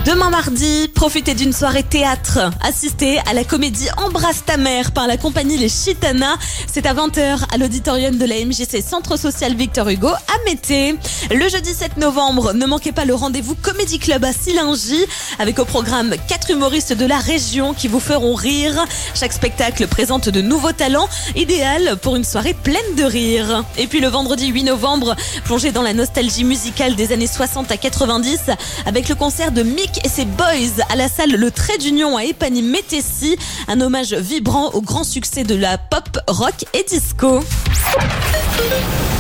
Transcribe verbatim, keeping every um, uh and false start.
Demain mardi, profitez d'une soirée théâtre. Assistez à la comédie Embrasse ta mère par la compagnie Les Chitanas. C'est à vingt heures à l'auditorium de la M J C Centre Social Victor Hugo à Mété. Le jeudi sept novembre, ne manquez pas le rendez-vous Comedy Club à Sillingy avec au programme quatre humoristes de la région qui vous feront rire. Chaque spectacle présente de nouveaux talents, idéal pour une soirée pleine de rire. Et puis le vendredi huit novembre, plongez dans la nostalgie musicale des années soixante à quatre-vingt-dix avec le concert de Mick et ses Boys à la salle Le Trait d'Union à Épagny-Métessy. Un hommage vibrant au grand succès de la pop, rock et disco.